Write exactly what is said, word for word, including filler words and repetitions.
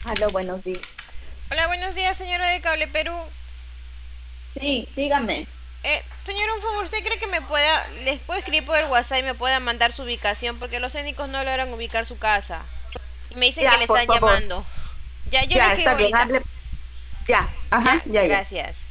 Aló, buenos días. Hola, buenos días, señora de Cable Perú. Sí, dígame. Eh, señora, un favor, ¿usted cree que me pueda, les puedo escribir por el WhatsApp y me pueda mandar su ubicación? Porque los técnicos no logran ubicar su casa. Y me dicen que Ya, le por están favor. llamando. Ya, yo le Ya, escribo está bien, ahorita. hable. Ya, ¿Ya? ajá, ya, ya. Gracias.